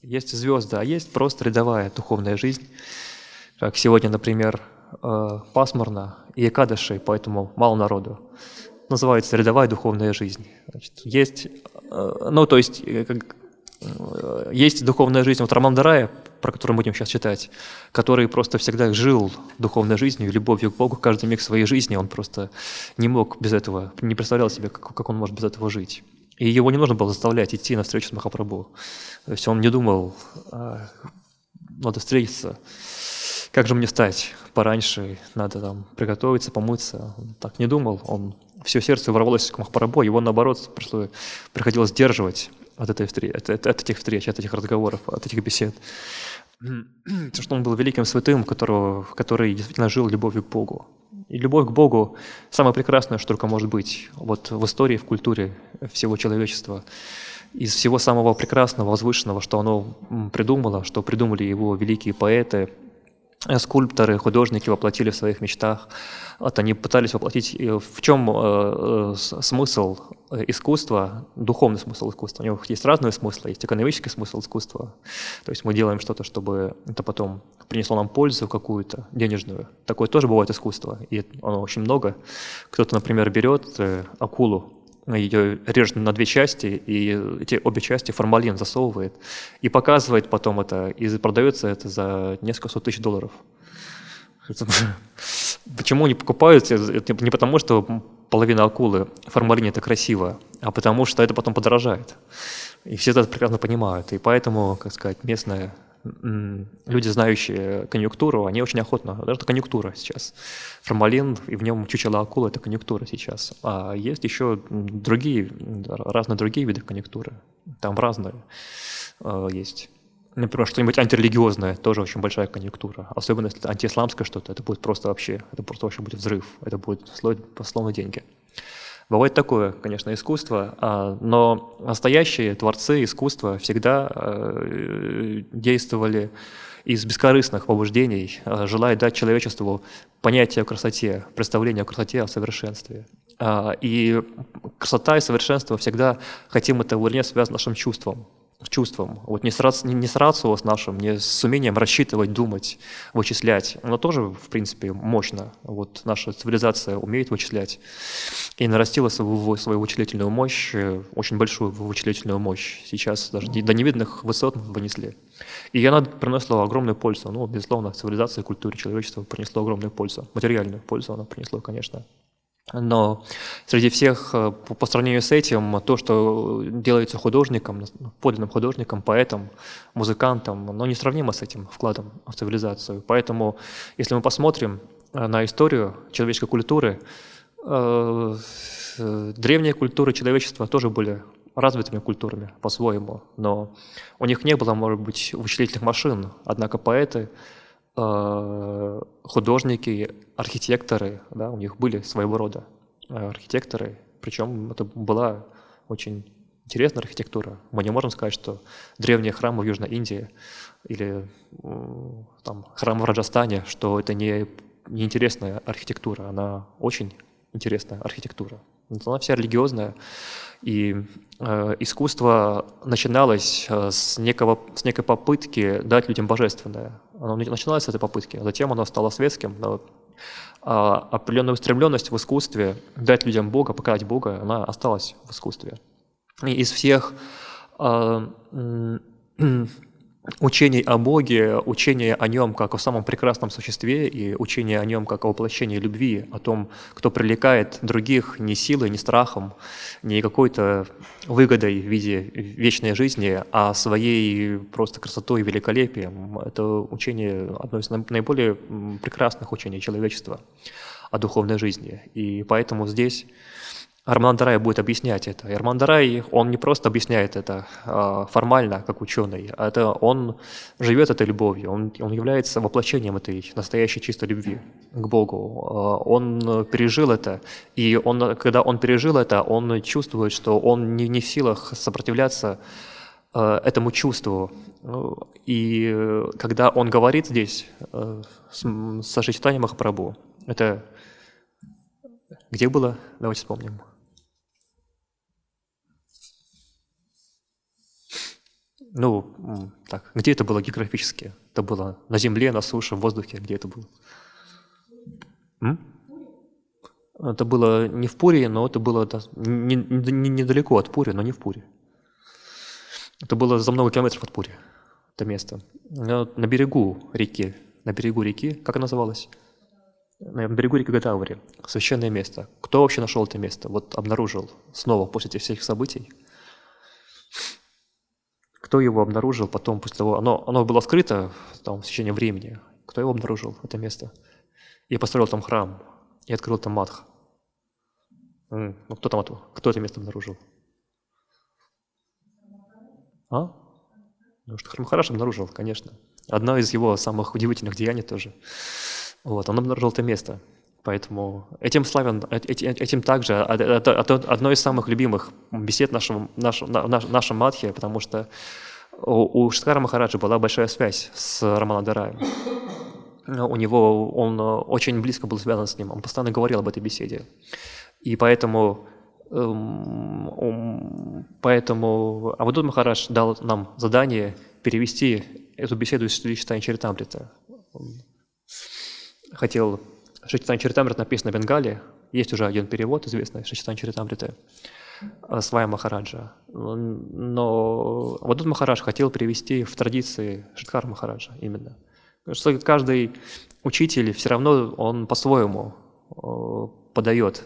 Есть звезды, а есть просто рядовая духовная жизнь. Как сегодня, например, пасмурно и экадаши, поэтому мало народу. Называется рядовая духовная жизнь. Значит, есть, есть духовная жизнь вот Рамандарая, про которую мы будем сейчас читать, который просто всегда жил духовной жизнью, любовью к Богу каждый миг своей жизни. Он просто не мог без этого, не представлял себе, как он может без этого жить. И его не нужно было заставлять идти на встречу с Махапрабху. То есть он не думал, надо встретиться, как же мне встать пораньше, надо там приготовиться, помыться. Он так не думал, он все сердце ворвалось к Махапрабху, его наоборот приходилось сдерживать от этих встреч, от этих разговоров, от этих бесед. Потому что он был великим святым, который действительно жил любовью к Богу. И любовь к Богу – самое прекрасное, что только может быть вот в истории, в культуре всего человечества. Из всего самого прекрасного, возвышенного, что оно придумало, что придумали его великие поэты, скульпторы, художники воплотили в своих мечтах. Вот они пытались воплотить, в чем смысл искусства, духовный смысл искусства. У него есть разные смыслы, есть экономический смысл искусства. То есть мы делаем что-то, чтобы это потом принесло нам пользу какую-то денежную. Такое тоже бывает искусство, и оно очень много. Кто-то, например, берет акулу, ее режет на две части, и эти обе части формалин засовывает, и показывает потом это, и продается это за несколько сот тысяч долларов. Почему они покупают? Это не потому, что половина акулы в формалине это красиво, а потому что это потом подорожает. И все это прекрасно понимают. И поэтому, как сказать, местные люди, знающие конъюнктуру, они очень охотно, даже это конъюнктура сейчас. Формалин, и в нем чучело акулы – это конъюнктура сейчас. А есть еще разные другие виды конъюнктуры. Там разные есть. Например, что-нибудь антирелигиозное, тоже очень большая конъюнктура. Особенно если это антиисламское что-то, это просто вообще будет взрыв, это будет стоить словно деньги. Бывает такое, конечно, искусство, но настоящие творцы искусства всегда действовали из бескорыстных побуждений, желая дать человечеству понятие о красоте, представление о красоте, о совершенстве. И красота и совершенство всегда, хотим это или нет, связано с нашим чувством. Вот не с рацио с нашим, не с умением рассчитывать, думать, вычислять. Оно тоже, в принципе, мощно. Вот наша цивилизация умеет вычислять и нарастила свою вычислительную мощь, очень большую вычислительную мощь. Сейчас даже до невиданных высот вынесли. И она принесла огромную пользу. Ну, безусловно, цивилизации, культуре человечества принесло огромную пользу. Материальную пользу она принесла, конечно. Но среди всех, по сравнению с этим, то, что делается художником, подлинным художником, поэтом, музыкантом, оно несравнимо с этим вкладом в цивилизацию. Поэтому, если мы посмотрим на историю человеческой культуры, древние культуры человечества тоже были развитыми культурами по-своему, но у них не было, может быть, вычислительных машин, однако поэты, художники, архитекторы, да, у них были своего рода архитекторы, причем это была очень интересная архитектура. Мы не можем сказать, что древние храмы в Южной Индии или там, храмы в Раджастане, что это не интересная архитектура, она очень интересная архитектура. Она вся религиозная, и искусство начиналось с некой попытки дать людям божественное. Оно начиналось с этой попытки, а затем оно стало светским. Но определенная устремленность в искусстве дать людям Бога, показать Бога, она осталась в искусстве. И из всех учений о Боге, учение о Нем как о самом прекрасном существе и учение о Нем как о воплощении любви, о том, кто привлекает других не силой, не страхом, не какой-то выгодой в виде вечной жизни, а своей просто красотой и великолепием. Это учение одно из наиболее прекрасных учений человечества о духовной жизни. И поэтому здесь Рамандарай будет объяснять это. И Рамандарай, он не просто объясняет это формально, как ученый, а это он живет этой любовью, он является воплощением этой настоящей чистой любви к Богу. Он пережил это, и когда он пережил это, он чувствует, что он не в силах сопротивляться этому чувству. И когда он говорит здесь с Чайтаньей Махапрабху, это где было? Давайте вспомним. Ну, так, где это было географически? Это было на земле, на суше, в воздухе, где это было? М? Это было не в Пури, но это было недалеко от Пури, но не в Пури. Это было за много километров от Пури, это место. На берегу реки, как она называлась? На берегу реки Гатаури, священное место. Кто вообще нашел это место? Вот обнаружил снова после этих всех событий. Кто его обнаружил потом, после того, оно было скрыто там, в течение времени. Кто его обнаружил, это место? И построил там храм, и открыл там матх. Ну, кто это место обнаружил? А? Ну, что Махарадж обнаружил, конечно. Одно из его самых удивительных деяний тоже. Вот, он обнаружил это место. Поэтому этим также одно из самых любимых бесед нашем Мадхе, потому что у Шидхара Махараджа была большая связь с Раманандараем. Он очень близко был связан с ним, он постоянно говорил об этой беседе. И поэтому Авадут Махарадж дал нам задание перевести эту беседу из Шри Чайтанья Чаритамрита. Шри Чайтанья Чаритамрита написано на Бенгале, есть уже один перевод известный Шри Чайтанья Чаритамрита Свая Махараджа. Но Авадут Махарадж хотел перевести в традиции Шидхара Махараджа именно. Потому что каждый учитель все равно он по-своему подает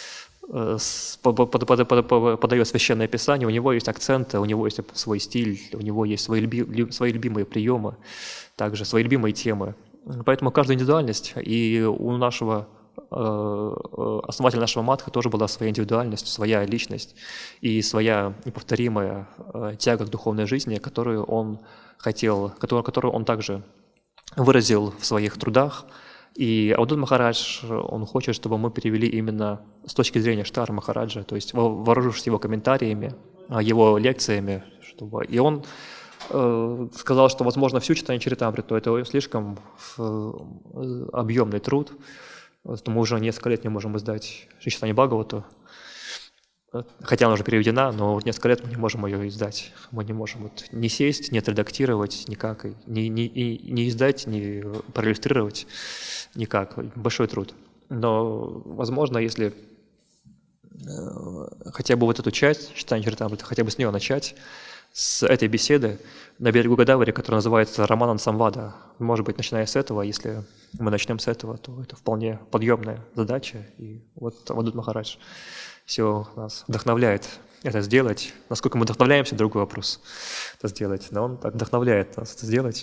священное писание, у него есть акценты, у него есть свой стиль, у него есть свои любимые приемы, также свои любимые темы. Поэтому каждая индивидуальность, и у нашего основателя нашего Мадха тоже была своя индивидуальность, своя личность и своя неповторимая тяга к духовной жизни, которую он хотел, которую он также выразил в своих трудах. И Авадут Махарадж, он хочет, чтобы мы перевели именно с точки зрения Шидхара Махараджа, то есть вооружившись его комментариями, его лекциями. И он сказал, что, возможно, всю Чайтанья Чаритамриту это слишком объемный труд, что мы уже несколько лет не можем издать Шри Чайтанью Бхагавату, хотя она уже переведена, но несколько лет мы не можем ее издать. Мы не можем не сесть, не отредактировать никак, не издать, не проиллюстрировать никак. Большой труд. Но, возможно, если хотя бы вот эту часть Чайтанья Чаритамриты, хотя бы с нее начать, с этой беседы на берегу Годавари, которая называется Раманан Самвада. Может быть, начиная с этого, если мы начнем с этого, то это вполне подъемная задача. И вот Авадут Махарадж все нас вдохновляет это сделать. Насколько мы вдохновляемся, другой вопрос, это сделать. Но он так вдохновляет нас это сделать.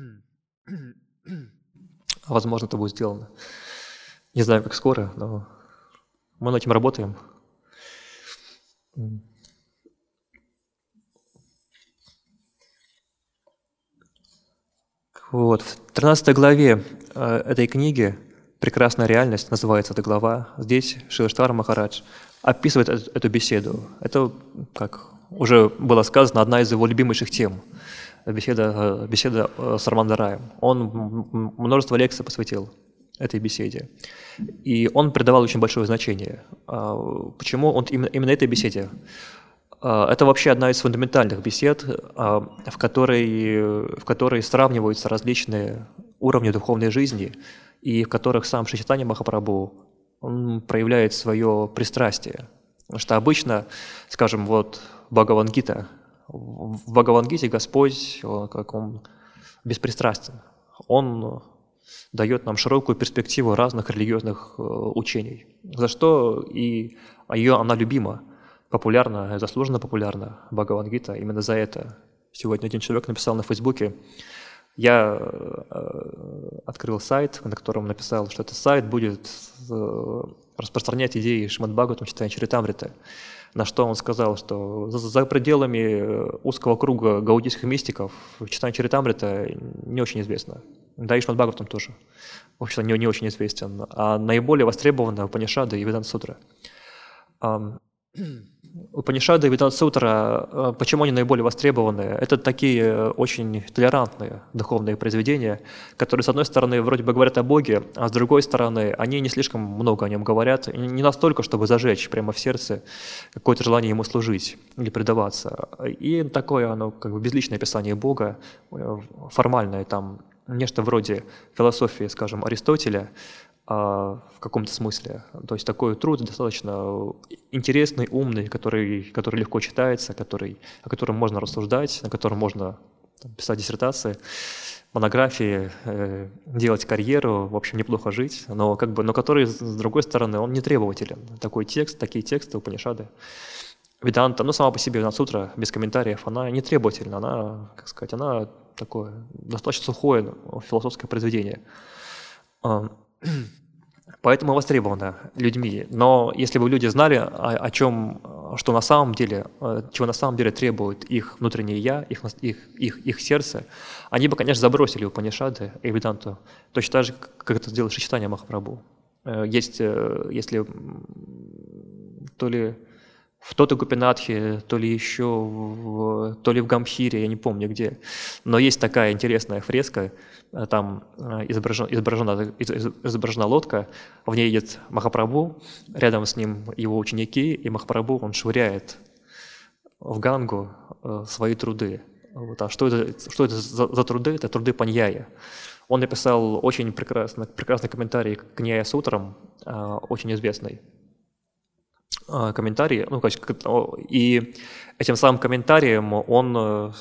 Возможно, это будет сделано. Не знаю, как скоро, но мы над этим работаем. Вот. В 13 главе этой книги «Прекрасная реальность» называется эта глава. Здесь Шрила Шидхара Махарадж описывает эту беседу. Это, как уже было сказано, одна из его любимейших тем. Беседа с Раманандараем. Он множество лекций посвятил этой беседе. И он придавал очень большое значение. Почему он именно этой беседе? Это вообще одна из фундаментальных бесед, в которой сравниваются различные уровни духовной жизни, и в которых сам Шри Чайтанья Махапрабху он проявляет свое пристрастие. Потому что обычно, скажем, вот Бхагавад-гита, в Бхагавад-гите Господь, он беспристрастен. Он дает нам широкую перспективу разных религиозных учений, за что она любима, популярна, заслуженно популярна, Бхагавад-гита, именно за это. Сегодня один человек написал на Фейсбуке, я открыл сайт, на котором написал, что этот сайт будет распространять идеи Шримад-Бхагаватам, Чайтанья Чаритамриты. На что он сказал, что за пределами узкого круга гаудийских мистиков Чайтанья Чаритамрита не очень известно. Да и Шримад-Бхагаватам тоже, в общем, не очень известен. А наиболее востребована Упанишады и Веданта-сутра. Упанишады и Веданта-сутра, почему они наиболее востребованы? Это такие очень толерантные духовные произведения, которые, с одной стороны, вроде бы говорят о Боге, а с другой стороны, они не слишком много о нем говорят, и не настолько, чтобы зажечь прямо в сердце какое-то желание ему служить или предаваться. И такое оно как бы безличное описание Бога, формальное, там нечто вроде философии, скажем, Аристотеля, в каком-то смысле. То есть такой труд достаточно интересный, умный, который легко читается, о котором можно рассуждать, на котором можно писать диссертации, монографии, делать карьеру, в общем, неплохо жить, но который, с другой стороны, он не требователен. Такие тексты Упанишады. Веданта, сама по себе Веданта-сутра, без комментариев, она не требовательна, она, как сказать, она такое достаточно сухое философское произведение. Поэтому востребовано людьми. Но если бы люди знали, чего на самом деле требует их внутреннее «я», их сердце, они бы, конечно, забросили Упанишады и Веданту, точно так же, как это сделал Шри Чайтанья Махапрабху. Если то ли в Тота Гопинатхе, то ли в Гамбхире, я не помню где. Но есть такая интересная фреска, там изображена лодка, в ней едет Махапрабху, рядом с ним его ученики, и Махапрабху, он швыряет в Гангу свои труды. А что это за труды? Это труды Паньяя. Он написал очень прекрасный комментарий к Ньяя-сутрам, очень известный комментарий, и этим самым комментарием он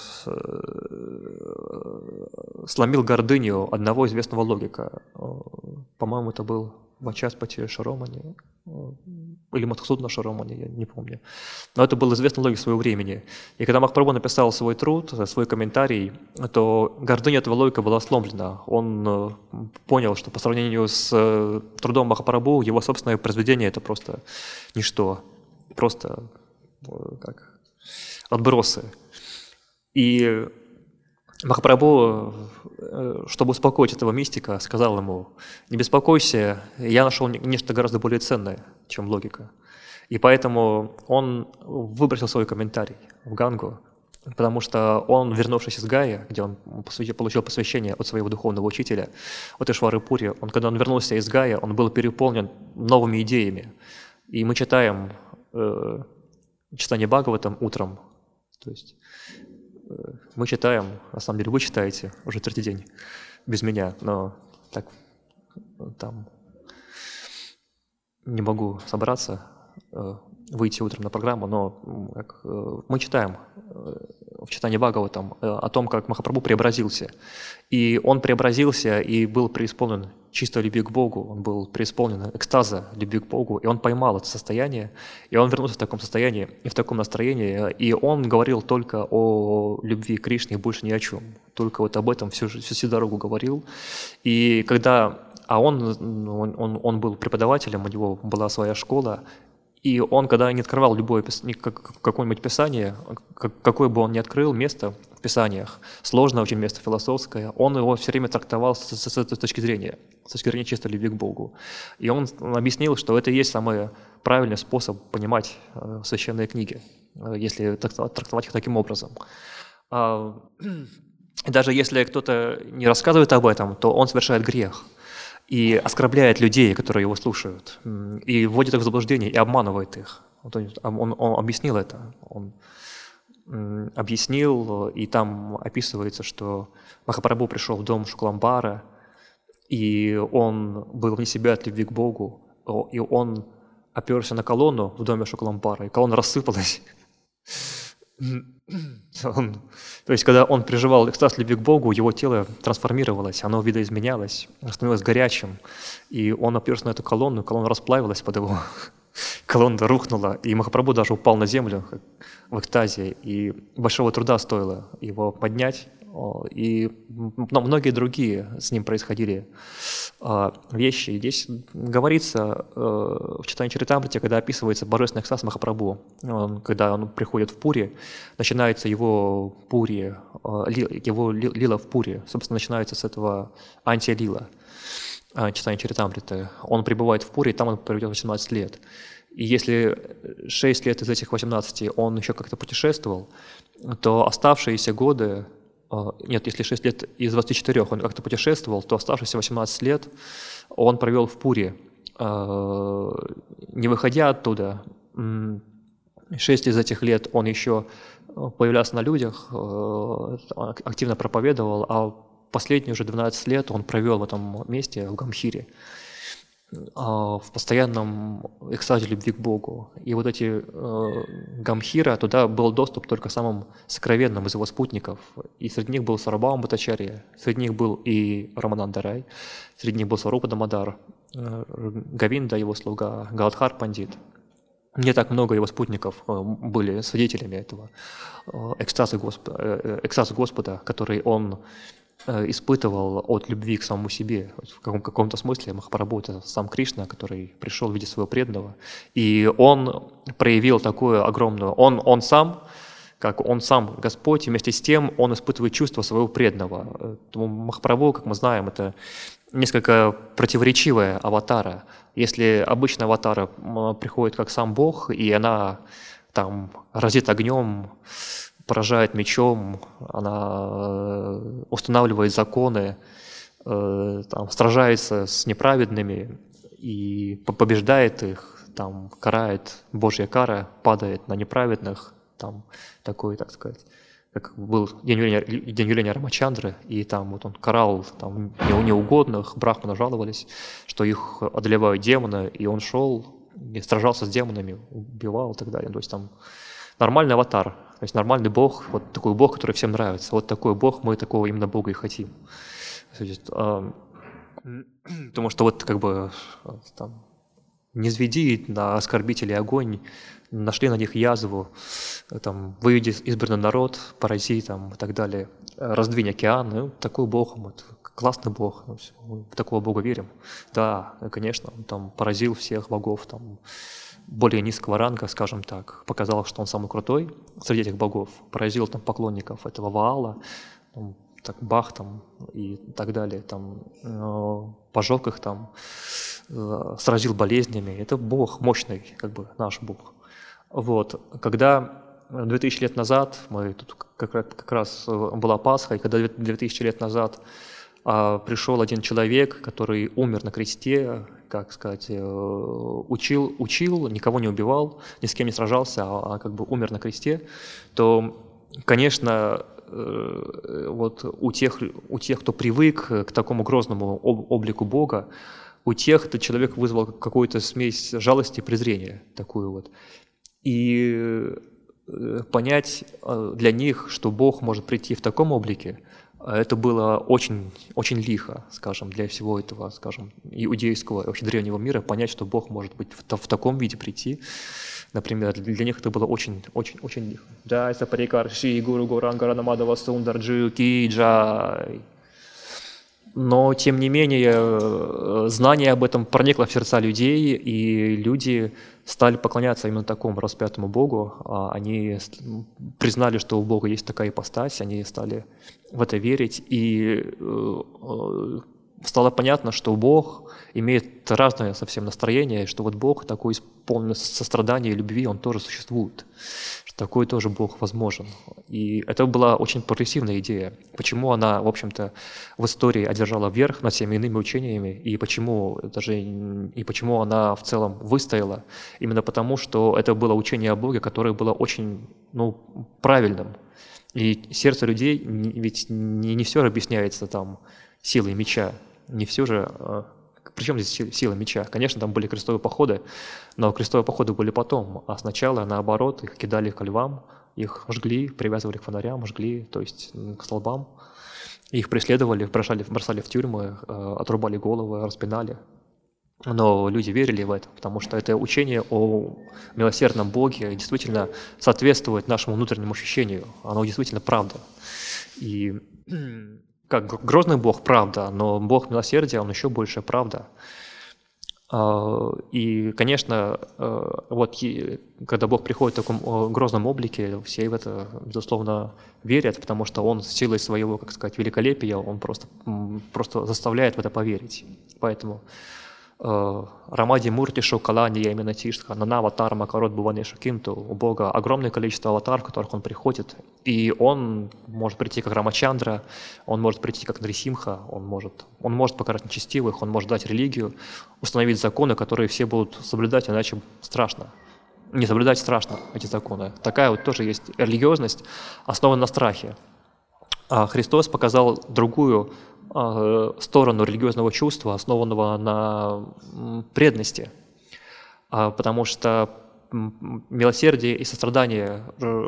сломил гордыню одного известного логика. По-моему, это был Вачаспати Шаромани или Мадхусудана Шаромани, я не помню. Но это был известный логик своего времени. И когда Махапрабху написал свой труд, свой комментарий, то гордыня этого логика была сломлена. Он понял, что по сравнению с трудом Махапрабху его собственное произведение – это просто ничто, просто как отбросы. И Махапрабху, чтобы успокоить этого мистика, сказал ему: «Не беспокойся, я нашел нечто гораздо более ценное, чем логика». И поэтому он выбросил свой комментарий в Гангу, потому что он, вернувшись из Гая, где он получил посвящение от своего духовного учителя, от Ишвары Пури, когда он вернулся из Гая, он был переполнен новыми идеями. И мы читаем читание Бхагаватам утром, то есть мы читаем, на самом деле вы читаете уже третий день без меня, но так там не могу собраться, выйти утром на программу, но мы читаем в читании Бхагаватам о том, как Махапрабху преобразился. И он преобразился и был преисполнен чистой любви к Богу, он был преисполнен экстаза любви к Богу, и он поймал это состояние, и он вернулся в таком состоянии и в таком настроении, и он говорил только о любви к Кришне и больше ни о чем, только вот об этом всю дорогу говорил. И когда он был преподавателем, у него была своя школа, и он, когда не открывал какое-нибудь писание, какое бы он ни открыл место в писаниях, сложное очень место философское, он его все время трактовал с этой точки зрения чистой любви к Богу. И он объяснил, что это и есть самый правильный способ понимать священные книги, если трактовать их таким образом. Даже если кто-то не рассказывает об этом, то он совершает грех и оскорбляет людей, которые его слушают, и вводит их в заблуждение, и обманывает их. Он объяснил это. Он объяснил, и там описывается, что Махапрабху пришел в дом Шукламбара, и он был вне себя от любви к Богу, и он оперся на колонну в доме Шукламбара, и колонна рассыпалась. То есть, когда он переживал экстаз любви к Богу, его тело трансформировалось, оно видоизменялось, становилось горячим, и он оперся на эту колонну, колонна расплавилась под его, колонна рухнула, и Махапрабху даже упал на землю в экстазе, и большого труда стоило его поднять, и многие другие с ним происходили вещи. И здесь говорится в читании Чаритамрити, когда описывается божественный экстаз Махапрабху, когда он приходит в Пури, начинается его лила в Пури, собственно, начинается с этого антилила, читание Чаритамриты. Он пребывает в Пури, там он проведет 18 лет. И если 6 лет из этих 18 он еще как-то путешествовал, то оставшиеся годы, нет, если 6 лет из 24 он как-то путешествовал, то оставшиеся 18 лет он провел в Пуре, не выходя оттуда. 6 из этих лет он еще появлялся на людях, активно проповедовал, а последние уже 12 лет он провел в этом месте, в Гамхире, в постоянном экстазе любви к Богу. И вот эти Гамхира, туда был доступ только самым сокровенным из его спутников. И среди них был Сарабхаум Бхаттачарья, среди них был и Рамананда Рай, среди них был Сварупа Дамодар, Говинда, его слуга, Галадхар Пандит. Не так много его спутников были свидетелями этого экстаза Господа, который он испытывал от любви к самому себе. В каком-то смысле Махапрабху — это сам Кришна, который пришел в виде своего преданного. И он проявил такую огромную... Он сам Господь, и вместе с тем он испытывает чувство своего преданного. Махапрабху, как мы знаем, это несколько противоречивая аватара. Если обычно аватара приходит как сам Бог, и она там разит огнем, поражает мечом, она устанавливает законы, там, сражается с неправедными и побеждает их, там, карает, Божья кара падает на неправедных, там, такой, так сказать, как был день явления Рамачандры, и там вот он карал там неугодных, брахманы жаловались, что их одолевают демоны, и он шел и сражался с демонами, убивал и так далее. То есть там нормальный аватар, то есть нормальный Бог, вот такой Бог, который всем нравится. Вот такой Бог, мы такого именно Бога и хотим. Потому что вот как бы там не зведи на оскорбителей огонь, нашли на них язву, там, выведи избранный народ, порази там, и так далее, раздвинь океан. Ну, такой Бог, вот, классный Бог, мы в такого Бога верим. Да, конечно, он там поразил всех богов, там, более низкого ранга, скажем так, показал, что он самый крутой среди этих богов, поразил там поклонников этого Ваала, там, так, Бах там, и так далее, там, пожег их, там, сразил болезнями. Это Бог мощный, как бы наш Бог. Вот. Когда 2000 лет назад, мы тут как раз была Пасха, и когда 2000 лет назад пришел один человек, который умер на кресте, как сказать, учил, никого не убивал, ни с кем не сражался, а как бы умер на кресте, то, конечно, вот у тех, кто привык к такому грозному облику Бога, у тех этот человек вызвал какую-то смесь жалости и презрения, такую вот. И понять для них, что Бог может прийти в таком облике, это было очень, очень лихо, скажем, для всего этого, скажем, иудейского, вообще древнего мира, понять, что Бог может быть в таком виде прийти. Например, для них это было очень, очень, очень лихо. Джай сапарикар ши гуру гуранга ранамадава сундарджи ки джай. Но, тем не менее, знание об этом проникло в сердца людей, и люди стали поклоняться именно такому распятому Богу. Они признали, что у Бога есть такая ипостась, они стали в это верить, и стало понятно, что Бог имеет разное совсем настроение, что вот Бог такой исполненный сострадания и любви, Он тоже существует, что такой тоже Бог возможен. И это была очень прогрессивная идея. Почему она, в общем-то, в истории одержала верх над всеми иными учениями, и почему она в целом выстояла? Именно потому, что это было учение о Боге, которое было очень правильным. И сердце людей, ведь не все объясняется там силой меча, не все же. Причем здесь сила меча? Конечно, там были крестовые походы, но крестовые походы были потом, а сначала, наоборот, их кидали ко львам, их жгли, привязывали к фонарям, жгли, то есть к столбам, их преследовали, бросали в тюрьмы, отрубали головы, распинали. Но люди верили в это, потому что это учение о милосердном Боге действительно соответствует нашему внутреннему ощущению, оно действительно правда. И как грозный Бог – правда, но Бог милосердия, Он еще больше правда. И, конечно, вот когда Бог приходит в таком грозном облике, все в это, безусловно, верят, потому что Он силой своего, как сказать, великолепия, Он просто заставляет в это поверить. Поэтому Рамади Мурти Шукалани Ямина Тишка, Нана Аватар Макарот Бувани Шакинту, у Бога огромное количество аватар, в которых он приходит, и он может прийти как Рамачандра, он может прийти как Нарисимха, он может покарать нечестивых, он может дать религию, установить законы, которые все будут соблюдать, иначе страшно. Не соблюдать страшно эти законы. Такая вот тоже есть религиозность, основанная на страхе. А Христос показал другую сторону религиозного чувства, основанного на преданности, потому что милосердие и сострадание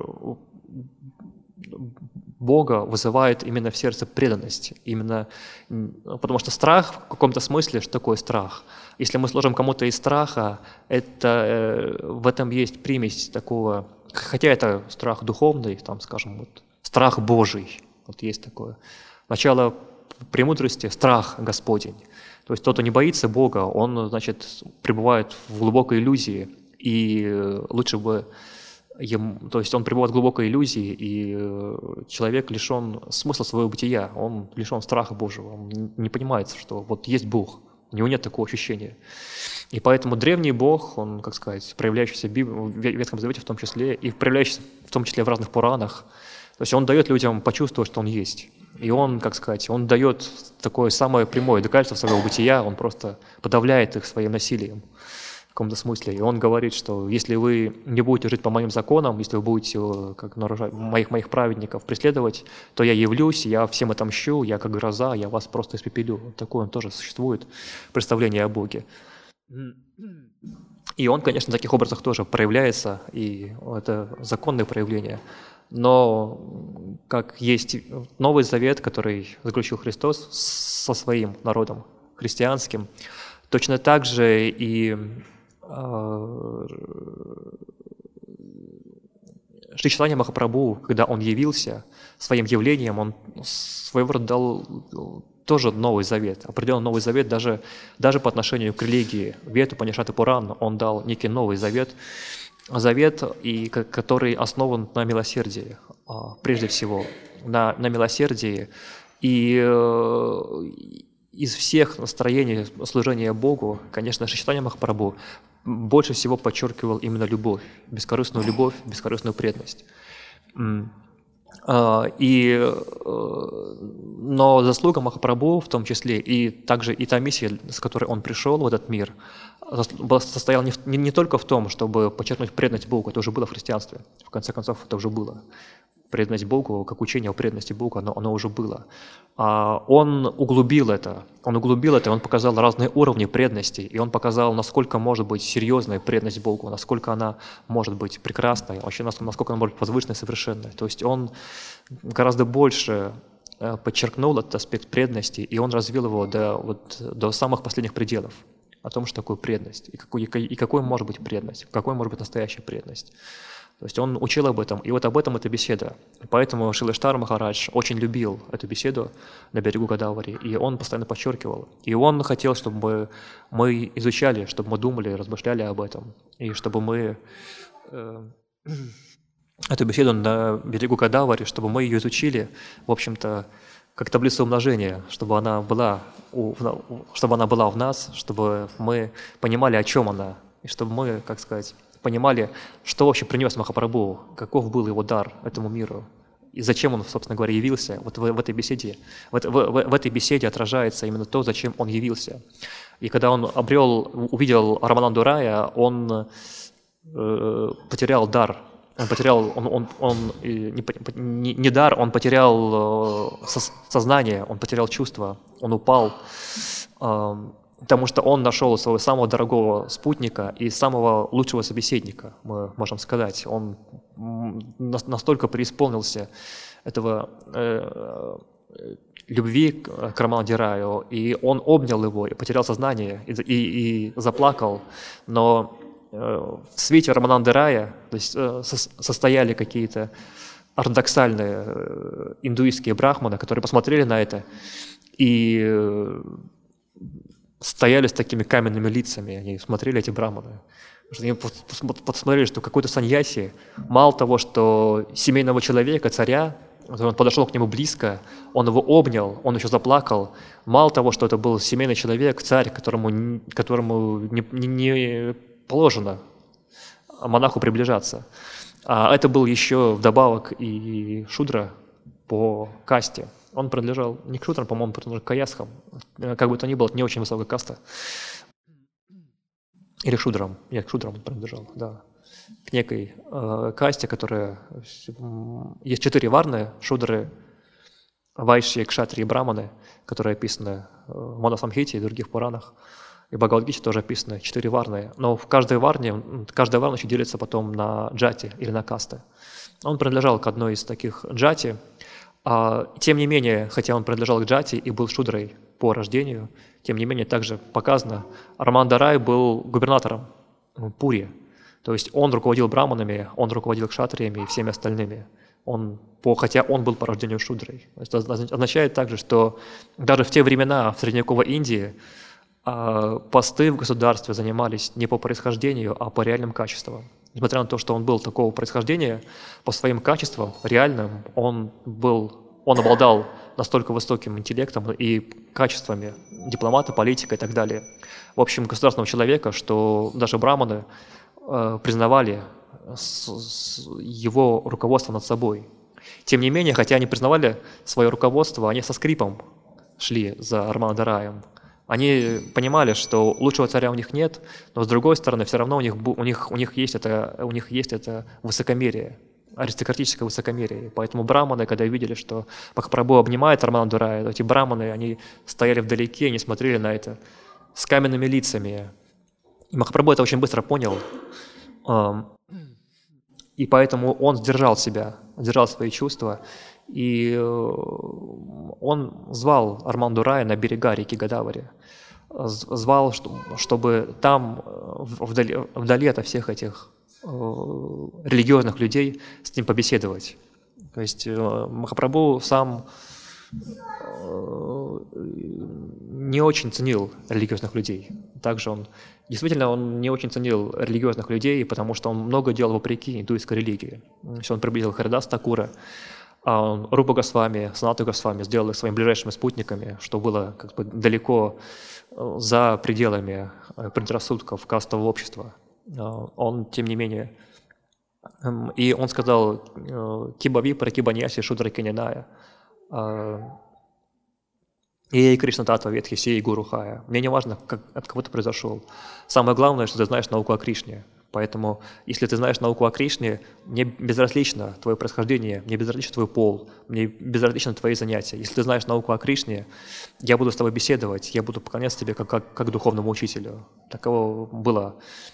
Бога вызывает именно в сердце преданность, именно потому что страх в каком-то смысле, что такое страх? Если мы сложим кому-то из страха, в этом есть примесь такого, хотя это страх духовный, там, скажем, вот, страх Божий, вот есть такое. Начало премудрости – страх Господень. То есть тот, кто не боится Бога, он, значит, пребывает в глубокой иллюзии, и лучше бы то есть он пребывает в глубокой иллюзии, и человек лишен смысла своего бытия, он лишен страха Божьего, он не понимает, что вот есть Бог, у него нет такого ощущения. И поэтому древний Бог, он, как сказать, проявляющийся в Ветхом Завете в том числе, и проявляющийся в том числе в разных Пуранах, то есть он дает людям почувствовать, что он есть. И он, как сказать, он дает такое самое прямое доказательство своего бытия, он просто подавляет их своим насилием в каком-то смысле. И он говорит, что если вы не будете жить по моим законам, если вы будете как нарушать моих праведников преследовать, то я явлюсь, я всем отомщу, я как гроза, я вас просто испепелю. Вот такое тоже существует представление о Боге. И он, конечно, в таких образах тоже проявляется, и это законные проявления. Но как есть Новый Завет, который заключил Христос со своим народом христианским, точно так же и Шри Чайтанья Махапрабху, когда он явился своим явлением, он своего рода дал тоже Новый Завет, определенный Новый Завет даже по отношению к религии. Вету Панишаты Пуран он дал некий Новый Завет, который основан на милосердии, прежде всего, на милосердии. И из всех настроений служения Богу, конечно, Шри Чайтанья Махапрабху больше всего подчеркивал именно любовь, бескорыстную преданность. Но заслуга Махапрабху в том числе, и также и та миссия, с которой он пришел в этот мир, состояла не только в том, чтобы подчеркнуть преданность Богу, это уже было в христианстве, в конце концов это уже было. Преданность Богу, как учение о преданности Богу, оно уже было. Он углубил это, он показал разные уровни преданности, и он показал, насколько может быть серьезная преданность Богу, насколько она может быть прекрасной, вообще насколько она может быть возвышенной и совершенной. То есть он гораздо больше подчеркнул этот аспект преданности, и он развил его до самых последних пределов о том, что такое преданность, и какой может быть преданность, какой может быть настоящая преданность. То есть он учил об этом, и вот об этом эта беседа. Поэтому Шрила Иштар Махарадж очень любил эту беседу на берегу Годавари, и он постоянно подчеркивал. И он хотел, чтобы мы изучали, чтобы мы думали, размышляли об этом, и чтобы мы эту беседу на берегу Годавари, чтобы мы ее изучили, в общем-то, как таблицу умножения, чтобы она была в нас, чтобы мы понимали, о чем она, и чтобы мы, как сказать, понимали, что вообще принес Махапрабху, каков был его дар этому миру, и зачем он, собственно говоря, явился. Вот в этой беседе. В этой беседе отражается именно то, зачем он явился. И когда он увидел Рамананду Рая, он потерял дар. Он потерял не дар, он потерял сознание, он потерял чувства, он упал. Потому что он нашел своего самого дорогого спутника и самого лучшего собеседника, мы можем сказать. Он настолько преисполнился этого любви к Рамананде Раю, и он обнял его, и потерял сознание, и заплакал. Но в свете Рамананды Рая, то есть, состояли какие-то ортодоксальные индуистские брахманы, которые посмотрели на это и стояли с такими каменными лицами, они смотрели эти брахманы. Они посмотрели, что какой-то саньяси, мало того, что семейного человека, царя, Он подошел к нему близко, он его обнял, он еще заплакал. Мало того, что это был семейный человек, царь, которому не положено монаху приближаться. А это был еще вдобавок и шудра по касте. Он принадлежал не к шудрам, по-моему, принадлежал к каясхам. Как бы то ни было, это не очень высокая каста. Или к шудрам. Нет, к шудрам он принадлежал, да. К некой касте, которая... Есть 4 варны, шудры, вайши, кшатри и браманы, которые описаны в Манасамхите и других Пуранах. И в Бхагавад-гите тоже описаны 4 варны. Но в каждая варна еще делится потом на джати или на касты. Он принадлежал к одной из таких джати. Тем не менее, хотя он принадлежал к джати и был шудрой по рождению, тем не менее, также показано, Раманда Рай был губернатором Пури. То есть он руководил браманами, он руководил кшатриями и всеми остальными. Хотя он был по рождению шудрой. Это означает также, что даже в те времена, в средневековой Индии, посты в государстве занимались не по происхождению, а по реальным качествам. Несмотря на то, что он был такого происхождения, по своим качествам реальным он обладал настолько высоким интеллектом и качествами дипломата, политика и так далее. В общем, государственного человека, что даже браманы признавали его руководство над собой. Тем не менее, хотя они признавали свое руководство, они со скрипом шли за Рамандараем. Они понимали, что лучшего царя у них нет, но с другой стороны, все равно у них есть это высокомерие, аристократическое высокомерие. Поэтому браманы, когда видели, что Махапрабху обнимает Рамандарая, эти браманы, они стояли вдалеке и не смотрели на это с каменными лицами. И Махапрабху это очень быстро понял, и поэтому он сдержал себя, сдержал свои чувства, и он звал Рамандарая на берега реки Годавари, звал, чтобы там, вдали от всех этих религиозных людей, с ним побеседовать. То есть Махапрабху сам не очень ценил религиозных людей. Также он не очень ценил религиозных людей, потому что он много делал вопреки индуистской религии. То есть он приблизил Харидас Такура, Рупа Госвами, Санату Госвами, сделал их своими ближайшими спутниками, что было как бы далеко за пределами предрассудков кастового общества. Он, тем не менее, и он сказал «Кибави пракибаньяси шудра киняная». И Кришна Татва Ветхи Сей Гуру Хая. Мне не важно, от кого ты произошел. Самое главное, что ты знаешь науку о Кришне. Поэтому, если ты знаешь науку о Кришне, мне безразлично твое происхождение, мне безразлично твой пол, мне безразлично твои занятия. Если ты знаешь науку о Кришне, я буду с тобой беседовать, я буду поклоняться тебе как духовному учителю. Таково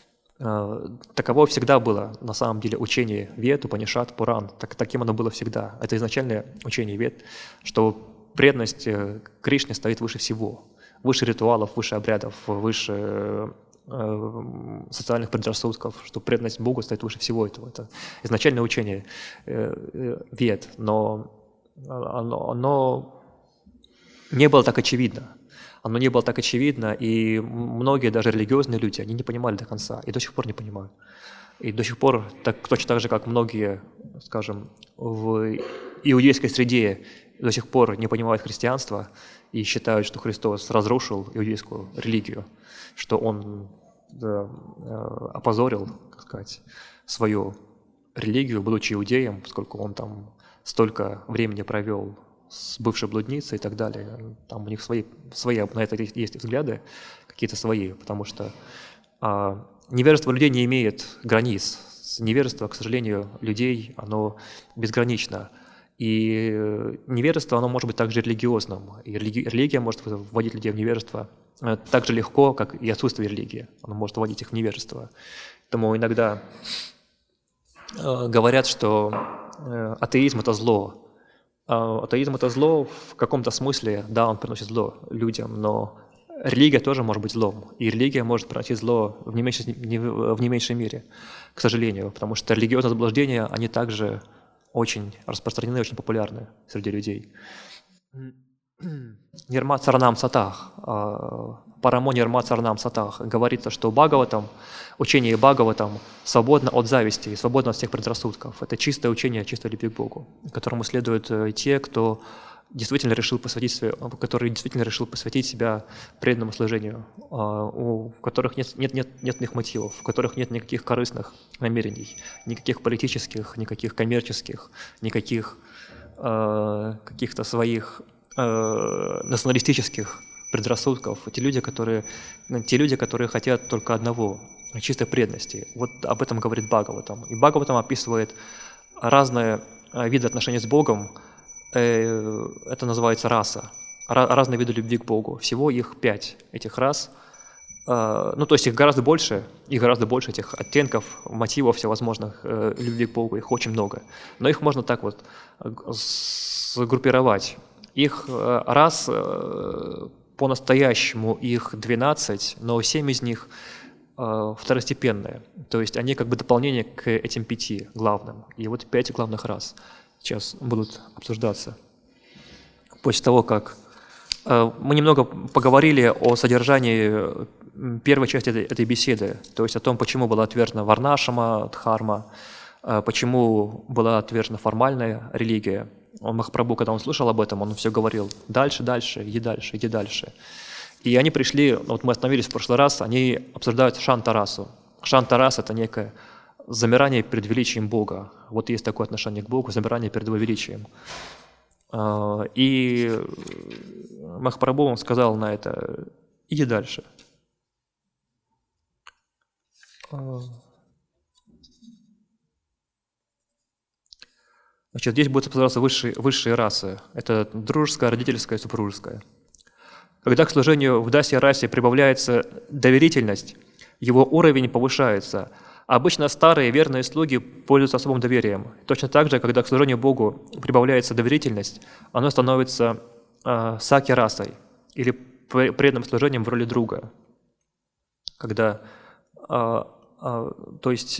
всегда было на самом деле учение Вед, Упанишад, Пуран. Таким оно было всегда. Это изначальное учение Вед, что преданность Кришне стоит выше всего, выше ритуалов, выше обрядов, выше социальных предрассудков, что преданность Богу стоит выше всего этого. Это изначальное учение Вед, но оно не было так очевидно. Оно не было так очевидно, и многие, даже религиозные люди, они не понимали до конца, и до сих пор не понимают. И до сих пор, точно так же, как многие, скажем, в иудейской среде до сих пор не понимают христианство и считают, что Христос разрушил иудейскую религию, что Он опозорил, так сказать, свою религию, будучи иудеем, поскольку Он там столько времени провел с бывшей блудницей и так далее. Там у них свои на это есть взгляды, какие-то свои, потому что невежество людей не имеет границ. Невежество, к сожалению, людей, оно безгранично. И невежество, оно может быть также религиозным. И религия может вводить людей в невежество так же легко, как и отсутствие религии. Оно может вводить их в невежество. Поэтому иногда говорят, что атеизм – это зло. Атеизм – это зло в каком-то смысле, да, он приносит зло людям, но религия тоже может быть злом. И религия может приносить зло в не меньшей мере, к сожалению, потому что религиозные заблуждения, они также очень распространены, очень популярны среди людей. Нирма Царнам Сатах, Парамо Нирма Царнам Сатах, говорится, что Бхагаватам, учение Бхагаватам свободно от зависти и свободно от всех предрассудков. Это чистое учение, чистой любви к Богу, которому следуют те, кто действительно решил посвятить себя преданному служению, у которых нет иных мотивов, у которых нет никаких корыстных намерений, никаких политических, никаких коммерческих, никаких каких-то своих националистических предрассудков. Те люди, которые хотят только одного – чистой преданности. Вот об этом говорит Бхагаватам. И Бхагаватам описывает разные виды отношений с Богом. Это называется раса. Разные виды любви к Богу. Всего их 5 этих рас. То есть их гораздо больше, этих оттенков, мотивов всевозможных любви к Богу. Их очень много. Но их можно так вот сгруппировать. Их рас по-настоящему их 12, но 7 из них второстепенные. То есть они как бы дополнение к этим 5 главным. И вот 5 главных рас сейчас будут обсуждаться. После того, как мы немного поговорили о содержании первой части этой беседы, то есть о том, почему была отвержена варнашрама, дхарма, почему была отвержена формальная религия. Махапрабху, когда он слышал об этом, он все говорил: дальше, иди дальше, иди дальше. И они пришли, вот мы остановились в прошлый раз, они обсуждают шантарасу. Шантараса – это некое замирание перед величием Бога. Вот есть такое отношение к Богу, замирание перед Его величием. И Махапрабху он сказал на это: иди дальше. Значит, здесь будут обсуждаться высшие расы. Это дружеская, родительская, супружеская. Когда к служению в даси-расе прибавляется доверительность, его уровень повышается. Обычно старые верные слуги пользуются особым доверием. Точно так же, когда к служению Богу прибавляется доверительность, оно становится саки-расой или преданным служением в роли друга. Когда, то есть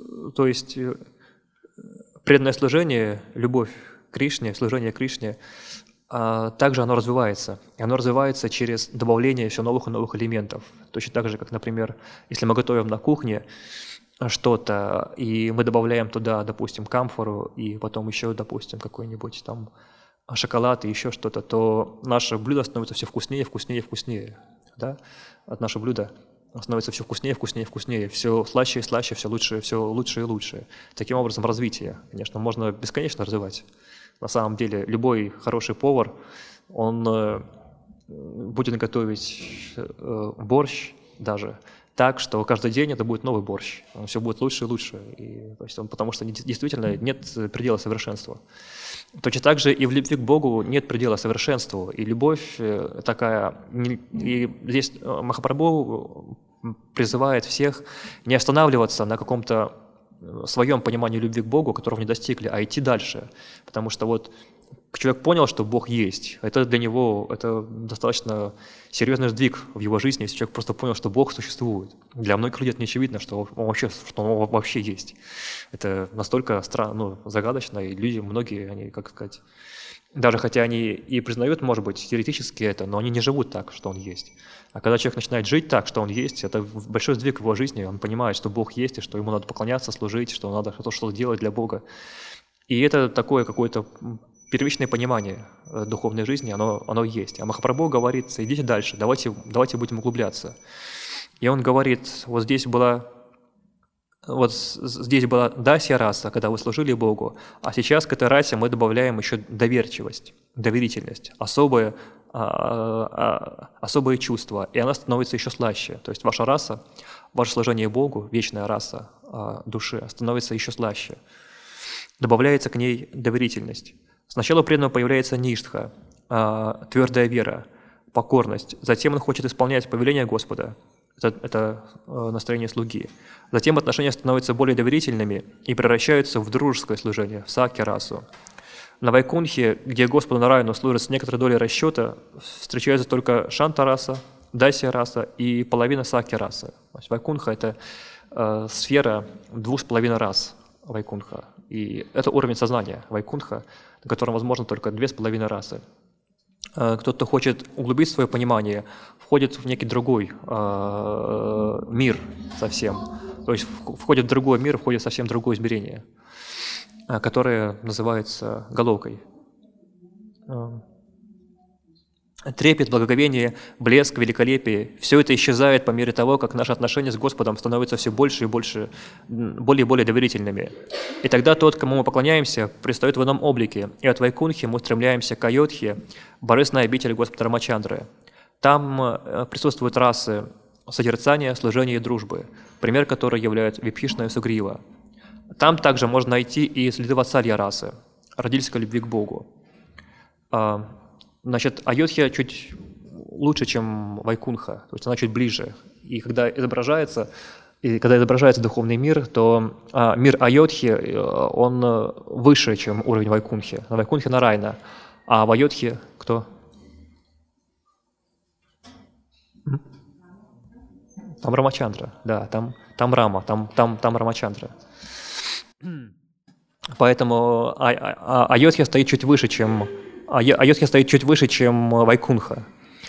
преданное служение, любовь к Кришне, служение Кришне, также оно развивается. И оно развивается через добавление все новых и новых элементов. Точно так же, как, например, если мы готовим на кухне что-то, и мы добавляем туда, допустим, камфору, и потом еще, допустим, какой-нибудь там шоколад и еще что-то, то наше блюдо становится все вкуснее, вкуснее, вкуснее. Да? Наше блюдо становится все вкуснее, вкуснее, вкуснее, все слаще и слаще, все лучше и лучше. Таким образом, развитие, конечно, можно бесконечно развивать. На самом деле, любой хороший повар, он будет готовить борщ даже так, что каждый день это будет новый борщ. Он все будет лучше и лучше. Потому что действительно нет предела совершенства. Точно так же и в любви к Богу нет предела совершенству. И любовь такая... И здесь Махапрабху призывает всех не останавливаться на каком-то своем понимании любви к Богу, которого не достигли, а идти дальше. Потому что вот человек понял, что Бог есть. Это для него достаточно серьезный сдвиг в его жизни, если человек просто понял, что Бог существует. Для многих людей это не очевидно, что он вообще есть. Это настолько странно, загадочно, и люди, многие, они, как сказать, даже хотя они и признают, может быть, теоретически это, но они не живут так, что он есть. А когда человек начинает жить так, что он есть, это большой сдвиг в его жизни, он понимает, что Бог есть, и что ему надо поклоняться, служить, что надо что-то делать для Бога. И это такое какое-то первичное понимание духовной жизни, оно есть. А Махапрабху говорит: идите дальше, давайте будем углубляться. И он говорит, вот здесь была дасья раса, когда вы служили Богу, а сейчас к этой расе мы добавляем еще доверчивость, доверительность, особые чувства, и она становится еще слаще. То есть ваша раса, ваше служение Богу, вечная раса души, становится еще слаще. Добавляется к ней доверительность. Сначала у преданного появляется ништха, твердая вера, покорность. Затем он хочет исполнять повеления Господа. Это настроение слуги. Затем отношения становятся более доверительными и превращаются в дружеское служение, в саки-расу. На Вайкунхе, где Господу Нараяну служат с некоторой долей расчета, встречаются только шанта-раса, дасья-раса и половина саки-расы. Вайкунха – это сфера 2,5 рас Вайкунха. И это уровень сознания Вайкунха, на котором возможно только 2,5 расы. кто-то хочет углубить свое понимание, входит в некий другой мир совсем. То есть входит в другой мир, входит в совсем другое измерение, которое называется головкой. Трепет, благоговение, блеск, великолепие – все это исчезает по мере того, как наши отношения с Господом становятся все больше и больше, более и более доверительными. И тогда тот, кому мы поклоняемся, предстает в ином облике, и от Вайкунхи мы устремляемся к Айодхе, божественной обители Господа Рамачандры. Там присутствуют расы созерцания, служения и дружбы, пример которой являют Випхишна и Сугрива. Там также можно найти и следы вассалья расы, родительской любви к Богу. Значит, Айодхья чуть лучше, чем Вайкунха, то есть она чуть ближе. И когда изображается духовный мир, то мир Айодхи, он выше, чем уровень Вайкунхи. На Вайкунхе Нарайна, а в Айодхе кто? Там Рамачандра, да, там Рама, там Рамачандра. Поэтому Айодхья стоит чуть выше, чем Вайкунха.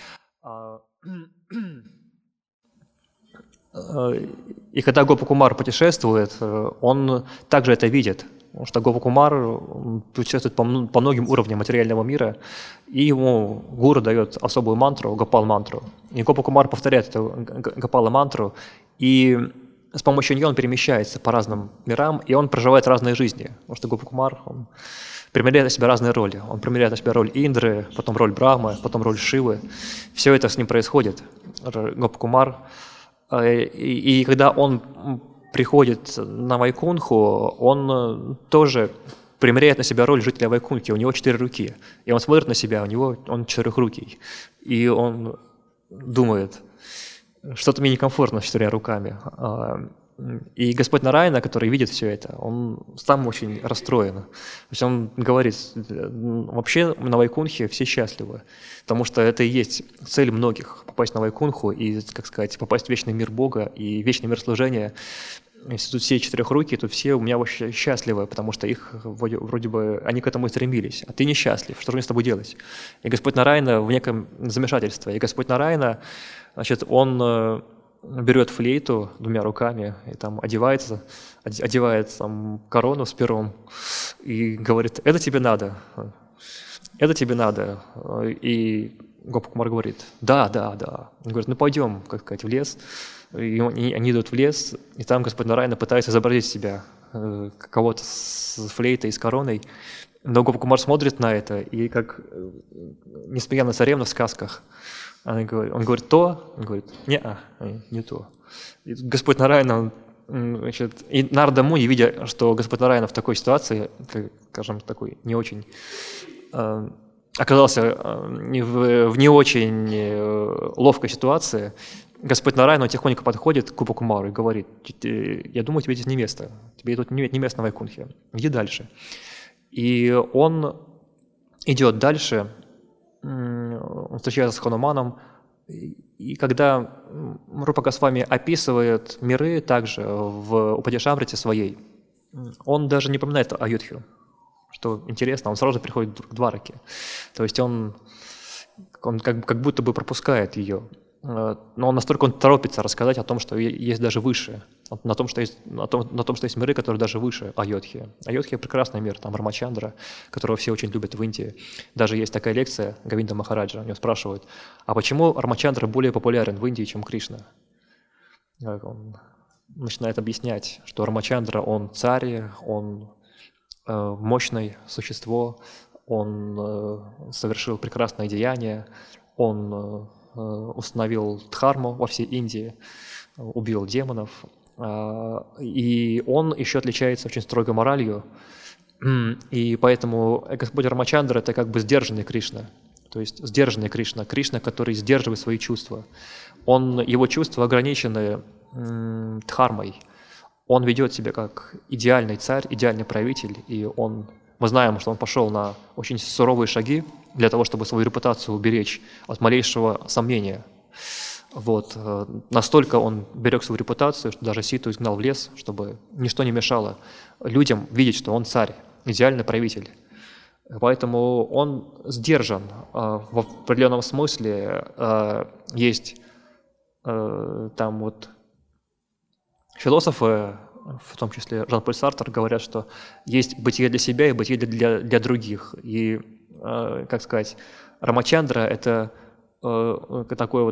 И когда Гопакумар путешествует, он также это видит, потому что Гопакумар путешествует по многим уровням материального мира, и ему гуру дает особую мантру, Гопал-мантру. И Гопакумар повторяет эту Гопала-мантру, и с помощью нее он перемещается по разным мирам, и он проживает разные жизни, потому что Гопакумар, он примеряет на себя разные роли. Он примеряет на себя роль Индры, потом роль Брахмы, потом роль Шивы. Все это с ним происходит, Гопакумар. И когда он приходит на Вайкунху, он тоже примеряет на себя роль жителя Вайкунхи. У него 4 руки. И он смотрит на себя, он четырехрукий. И он думает, что-то мне некомфортно с 4 руками. И Господь Нарайна, который видит все это, он сам очень расстроен. То есть он говорит, вообще на Вайкунхе все счастливы, потому что это и есть цель многих – попасть на Вайкунху и, как сказать, попасть в вечный мир Бога и вечный мир служения. Если тут все четырехрукие, то все у меня вообще счастливы, потому что их вроде бы они к этому и стремились. А ты несчастлив, что же мне с тобой делать? И Господь Нарайна в неком замешательстве. И Господь Нарайна, значит, он берет флейту 2 руками и там одевает там корону с пером и говорит: это тебе надо. И Гопакумар говорит: да. Он говорит: ну пойдем, как сказать, в лес. И они идут в лес, и там Господь Нарайна пытается изобразить себя, кого-то с флейтой и с короной. Но Гопакумар смотрит на это, и как Неспьяна царевна в сказках, он говорит: то? Он говорит: не то. И Господь Нарайна, значит, и Нарада Муни, видя, что Господь Нарайна в такой ситуации, скажем, такой не очень, оказался в не очень ловкой ситуации, Господь Нарайна тихонько подходит к Гопакумару и говорит: я думаю, тебе здесь не место, тебе тут не место на Вайкунхе, иди дальше. И он идет дальше, он встречается с Хануманом, и когда Рупа Госвами описывает миры также в Упадешамрите своей, он даже не упоминает Айодхью, что интересно, он сразу приходит к Двараке. То есть он как будто бы пропускает ее. Но настолько он торопится рассказать о том, что есть даже выше, о том, что есть миры, которые даже выше Айодхи. Айодхи – прекрасный мир, там Рамачандра, которого все очень любят в Индии. Даже есть такая лекция Говинда Махараджа, у него спрашивают: а почему Рамачандра более популярен в Индии, чем Кришна? Он начинает объяснять, что Рамачандра – он царь, он мощное существо, он совершил прекрасное деяние, он установил дхарму во всей Индии, убил демонов, и он еще отличается очень строгой моралью, и поэтому Господь Рамачандра – это как бы сдержанный Кришна, то есть сдержанный Кришна, который сдерживает свои чувства. Его чувства ограничены дхармой, он ведет себя как идеальный царь, идеальный правитель, и мы знаем, что он пошел на очень суровые шаги для того, чтобы свою репутацию уберечь от малейшего сомнения. Вот. Настолько он берег свою репутацию, что даже Ситу изгнал в лес, чтобы ничто не мешало людям видеть, что он царь, идеальный правитель. Поэтому он сдержан. В определенном смысле есть там вот философы, в том числе Жан-Поль Сартр, говорят, что есть бытие для себя и бытие для других. И, как сказать, Рамачандра – это такое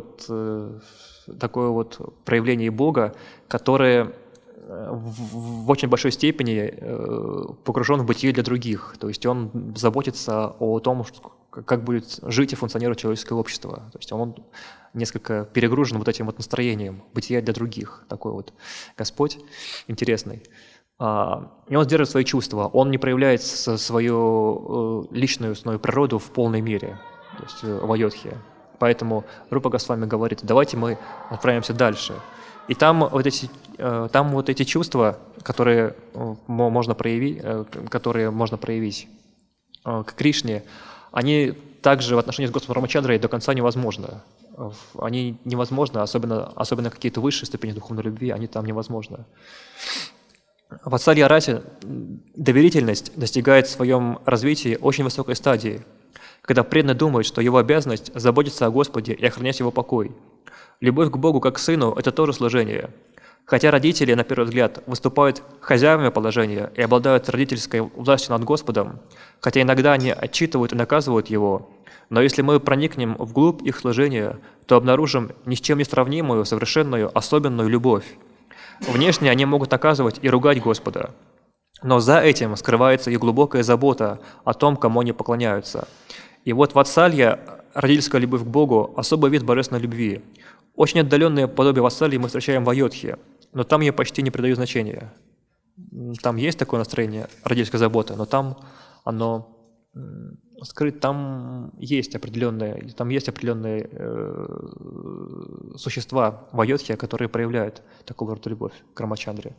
вот проявление Бога, которое в очень большой степени погружен в бытие для других. То есть он заботится о том, как будет жить и функционировать человеческое общество. То есть он несколько перегружен вот этим вот настроением бытия для других. Такой вот Господь интересный. И он сдерживает свои чувства. Он не проявляет свою личную природу в полной мере, то есть в Айодхе. Поэтому Рупа Госвами говорит: давайте мы отправимся дальше. И там вот эти чувства, которые можно проявить к Кришне, они также в отношении с Господом Рамачандрой до конца невозможны. Они невозможны, особенно какие-то высшие степени духовной любви, они там невозможны. В Ватсалья-расе доверительность достигает в своем развитии очень высокой стадии, когда преданный думает, что его обязанность заботиться о Господе и охранять его покой. Любовь к Богу как к сыну – это тоже служение. Хотя родители, на первый взгляд, выступают хозяевами положения и обладают родительской властью над Господом, хотя иногда они отчитывают и наказывают его, но если мы проникнем вглубь их служения, то обнаружим ни с чем не сравнимую, совершенную, особенную любовь. Внешне они могут наказывать и ругать Господа, но за этим скрывается и глубокая забота о том, кому они поклоняются. И вот ватсалья, родительская любовь к Богу, особый вид божественной любви. Очень отдаленное подобие ватсальи мы встречаем в Айодхе, но там я почти не придаю значения. Там есть такое настроение родительской заботы, но там оно скрыто, там есть определенные существа в Айодхе, которые проявляют такого рода любовь к Рамачандре.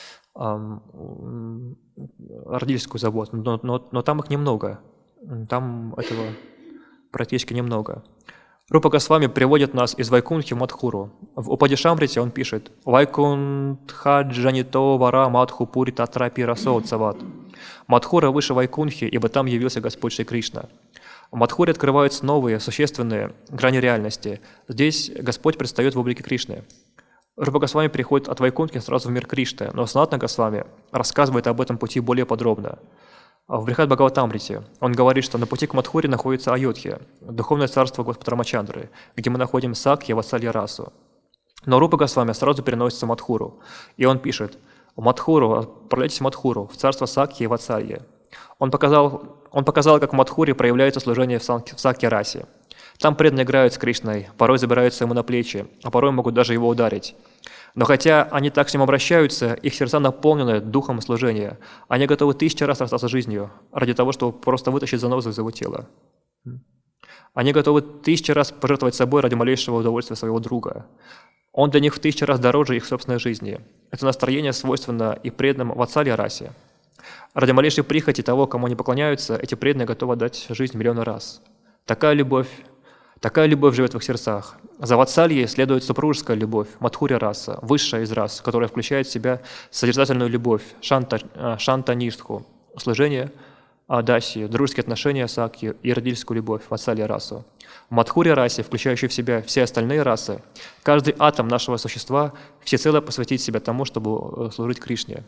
Родительскую заботу, но там их немного. Там этого практически немного. Рупа Госвами приводит нас из Вайкунтхи в Мадхуру. В Упадишамрите он пишет: «Вайкунтха джанито вара мадху пури татрапи расоутсават». Мадхура выше Вайкунтхи, ибо там явился Господь Шри Кришна. В Мадхуре открываются новые, существенные грани реальности. Здесь Господь предстает в облике Кришны. Рупа Госвами переходит от Вайкунтхи сразу в мир Кришны, но Санатана Госвами рассказывает об этом пути более подробно. В Брихад-Бхагаватамрите он говорит, что на пути к Мадхуре находится Айодхья, духовное царство Господа Рамачандры, где мы находим Сакхи и Ватсалья-расу. Но Рупа Госвами сразу переносится в Мадхуру, и он пишет: «В Мадхуру, отправляйтесь в Мадхуру, в царство Сакхи и Ватсалья». Он показал, как в Мадхуре проявляется служение в Сакхи-расе. Там преданные играют с Кришной, порой забираются ему на плечи, а порой могут даже его ударить. Но хотя они так с ним обращаются, их сердца наполнены духом служения. Они готовы 1000 раз расстаться с жизнью ради того, чтобы просто вытащить занозу из его тела. Они готовы 1000 раз пожертвовать собой ради малейшего удовольствия своего друга. Он для них в 1000 раз дороже их собственной жизни. Это настроение свойственно и преданным ватсалья-расе. Ради малейшей прихоти того, кому они поклоняются, эти преданные готовы отдать жизнь миллионы раз. Такая любовь живет в их сердцах. За ватсальей следует супружеская любовь, мадхуря-раса, высшая из рас, которая включает в себя созерцательную любовь, шанта-ништху, служение адаси, дружеские отношения сакхи и родительскую любовь, ватсалья-расу. В мадхуря-расе, включающей в себя все остальные расы, каждый атом нашего существа всецело посвятить себя тому, чтобы служить Кришне.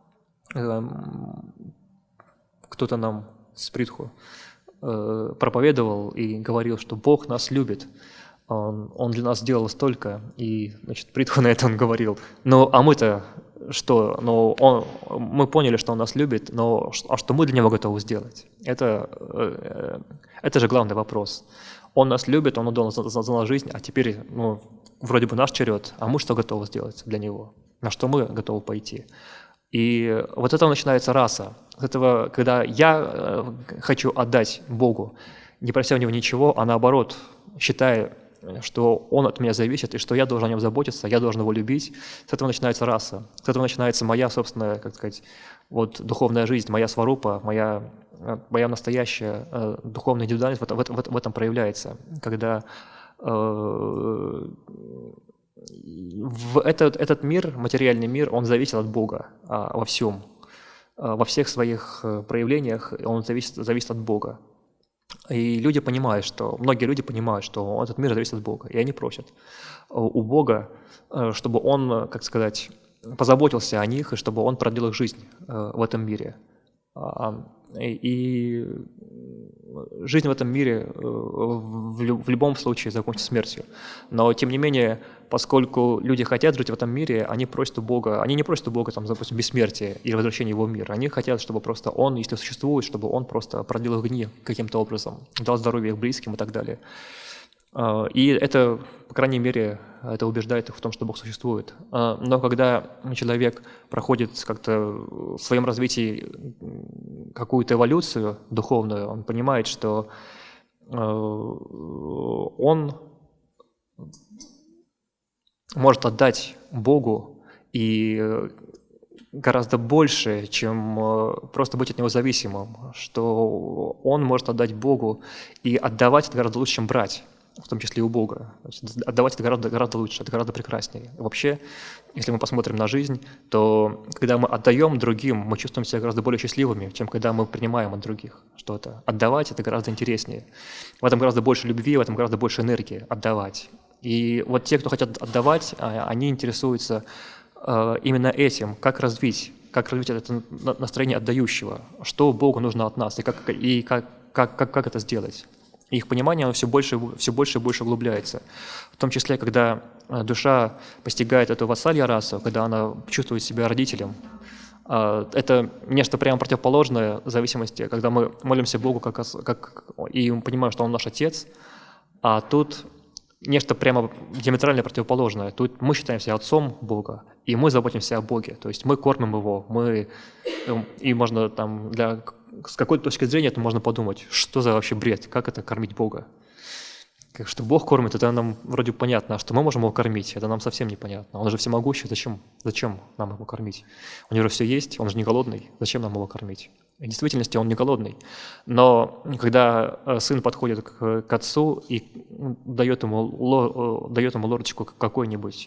Кто-то нам с Притху проповедовал и говорил, что Бог нас любит, Он для нас сделал столько, и, значит, Притху на это он говорил: а мы-то что? Мы поняли, что Он нас любит, но что мы для Него готовы сделать? Это же главный вопрос. Он нас любит, Он отдал за нас жизнь, а теперь, вроде бы наш черед, а мы что готовы сделать для Него? На что мы готовы пойти? И вот это начинается раса. С этого, когда я хочу отдать Богу, не прося у Него ничего, а наоборот, считая, что Он от меня зависит, и что я должен о Нем заботиться, я должен Его любить, с этого начинается раса. С этого начинается моя собственная, духовная жизнь, моя сварупа, моя настоящая духовная индивидуальность в этом проявляется, когда этот мир, материальный мир, он зависит от Бога во всем. во всех своих проявлениях он зависит от Бога. И люди понимают, многие люди понимают, что этот мир зависит от Бога, и они просят у Бога, чтобы Он, как сказать, позаботился о них, и чтобы Он продлил их жизнь в этом мире. И жизнь в этом мире в любом случае закончится смертью. Но, тем не менее, поскольку люди хотят жить в этом мире, они просят у Бога, они не просят у Бога, там, допустим, бессмертия или возвращения его в мир. Они хотят, чтобы просто Он, если существует, чтобы Он просто продлил их дни каким-то образом, дал здоровье их близким и так далее. И это, по крайней мере, это убеждает их в том, что Бог существует. Но когда человек проходит как-то в своем развитии какую-то эволюцию духовную, он понимает, что он может отдать Богу и гораздо больше, чем просто быть от Него зависимым, что он может отдать Богу и отдавать это гораздо лучше, чем брать, в том числе и у Бога. Значит, отдавать это гораздо лучше, это гораздо прекраснее. Вообще, если мы посмотрим на жизнь, то когда мы отдаем другим, мы чувствуем себя гораздо более счастливыми, чем когда мы принимаем от других что-то. Отдавать это гораздо интереснее. В этом гораздо больше любви, в этом гораздо больше энергии отдавать. И вот те, кто хотят отдавать, они интересуются именно этим, как развить это настроение отдающего, что Богу нужно от нас, и как это сделать. И их понимание оно все больше и больше углубляется. В том числе, когда душа постигает эту вассалья расу, когда она чувствует себя родителем. Это нечто прямо противоположное зависимости, когда мы молимся Богу и понимаем, что Он наш Отец, а тут нечто прямо диаметрально противоположное. Тут мы считаем себя отцом Бога, и мы заботимся о Боге. То есть мы кормим Его, и можно там с какой-то точки зрения это можно подумать, что за вообще бред, как это кормить Бога. Что Бог кормит, это нам вроде понятно, а что мы можем Его кормить, это нам совсем непонятно. Он же всемогущий, зачем нам Его кормить? У Него все есть, Он же не голодный, зачем нам Его кормить? В действительности Он не голодный. Но когда сын подходит к отцу и дает ему ложечку какой-нибудь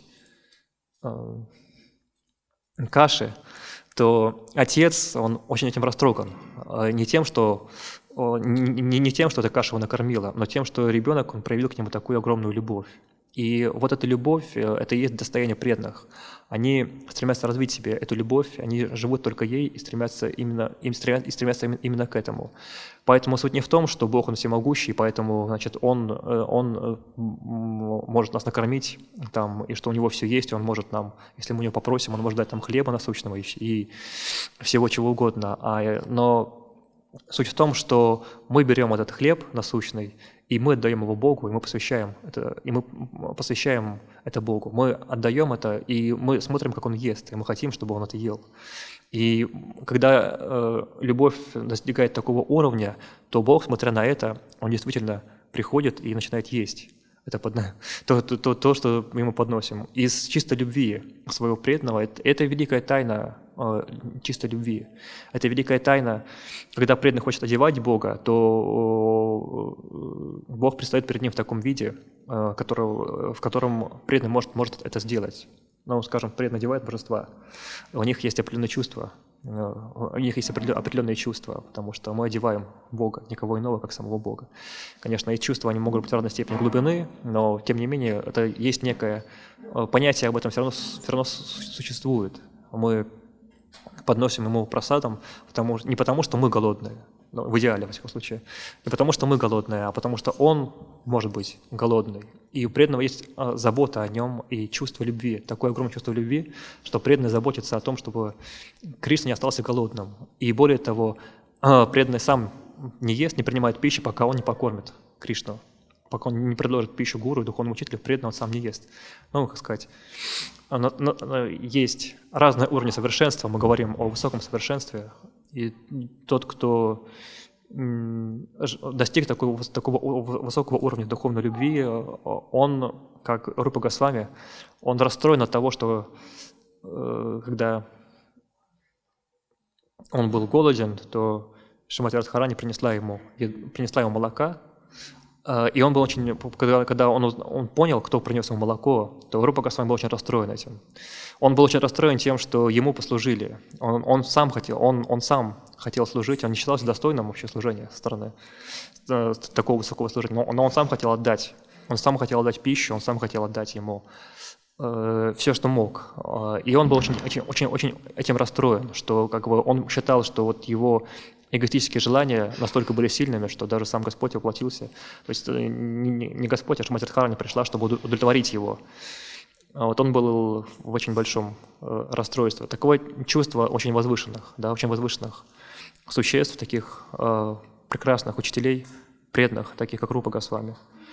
каши, то отец, он очень этим растроган. Не тем, что эта каша его накормила, но тем, что ребенок, он проявил к нему такую огромную любовь. И вот эта любовь, это и есть достояние преданных. Они стремятся развить себе эту любовь, они живут только ей и стремятся именно к этому. Поэтому суть не в том, что Бог, Он всемогущий, поэтому, значит, Он может нас накормить, там, и что у Него все есть, Он может нам, если мы у Него попросим, Он может дать нам хлеба насущного и всего чего угодно. Но суть в том, что мы берем этот хлеб насущный, и мы отдаем его Богу, и мы посвящаем это Богу. Мы отдаем это, и мы смотрим, как Он ест, и мы хотим, чтобы Он это ел. И когда любовь достигает такого уровня, то Бог, смотря на это, Он действительно приходит и начинает есть. Это то, что мы Ему подносим. Из чистой любви своего преданного, это великая тайна чистой любви. Это великая тайна. Когда преданный хочет одевать Бога, то Бог предстает перед ним в таком виде, в котором преданный может это сделать. Ну, скажем, преданный одевает божества. У них есть определенные чувства. У них есть определенные чувства, потому что мы одеваем Бога, никого иного, как самого Бога. Конечно, эти чувства, они могут быть в разной степени глубины, но, тем не менее, это есть некое понятие об этом все равно существует. Мы подносим Ему просадом, не потому, что мы голодные, в идеале, во всяком случае, не потому, что мы голодные, а потому, что Он может быть голодный. И у преданного есть забота о нем и чувство любви, такое огромное чувство любви, что преданный заботится о том, чтобы Кришна не остался голодным. И более того, преданный сам не ест, не принимает пищи, пока он не покормит Кришну, пока он не предложит пищу гуру и духовному учителю, преданный он сам не ест. Ну, как сказать, есть разные уровни совершенства, мы говорим о высоком совершенстве, и тот, кто достиг такого высокого уровня духовной любви, он, как Рупа Госвами, он расстроен от того, что когда он был голоден, то Шримати Радхарани принесла ему молока, И он был очень, когда он понял, кто принес ему молоко, то Рупа Госвами был очень расстроен этим. Он был очень расстроен тем, что ему послужили. Он сам хотел служить, он не считался достойным вообще служения со стороны такого высокого служения, но он сам хотел отдать. Он сам хотел отдать пищу, он сам хотел отдать ему все, что мог. И он был очень этим расстроен, что как бы он считал, что вот его эгоистические желания настолько были сильными, что даже сам Господь воплотился. То есть не Господь, а Шримати Радхарани пришла, чтобы удовлетворить его. Вот он был в очень большом расстройстве. Такое чувство очень возвышенных, да, очень возвышенных существ, таких прекрасных учителей, преданных, таких как Рупа Госвами.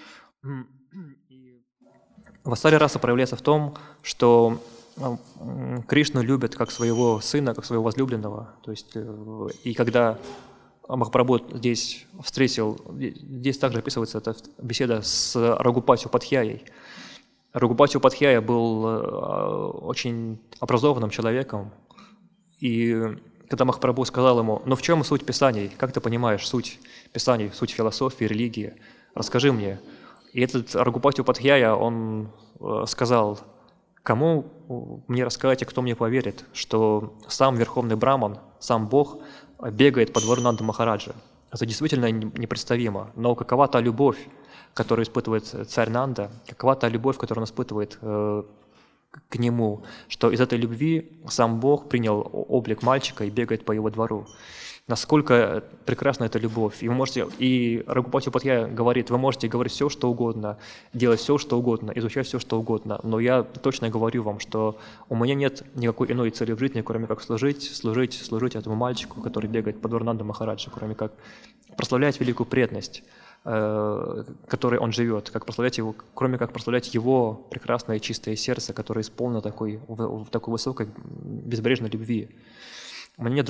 Вассали раса проявляется в том, что Кришну любят как своего сына, как своего возлюбленного. То есть, и когда Махапрабху здесь встретил, здесь также описывается эта беседа с Рагупати Упадхьяей. Рагупати Упадхьяя был очень образованным человеком, и когда Махапрабху сказал ему: «Ну в чем суть Писаний? Как ты понимаешь суть Писаний, суть философии, религии? Расскажи мне». И этот Рагупати Упадхьяя, он сказал: «Кому мне рассказать и кто мне поверит, что сам Верховный Браман, сам Бог бегает по двору Нанды Махараджа? Это действительно непредставимо. Но какова та любовь, которую испытывает царь Нанда, какова та любовь, которую он испытывает к нему, что из этой любви сам Бог принял облик мальчика и бегает по его двору. Насколько прекрасна эта любовь. И Рагупати Упадхьяя говорит: вы можете говорить все, что угодно, делать все, что угодно, изучать все, что угодно, но я точно говорю вам, что у меня нет никакой иной цели в жизни, кроме как служить этому мальчику, который бегает по двору Нанды Махараджа, кроме как прославлять великую преданность, которой он живет, кроме как прославлять его прекрасное чистое сердце, которое исполнено такой высокой безбрежной любви. У меня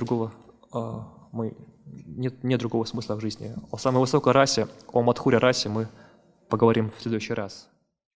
нет другого смысла в жизни. О самой высокой расе, о Мадхуре расе мы поговорим в следующий раз.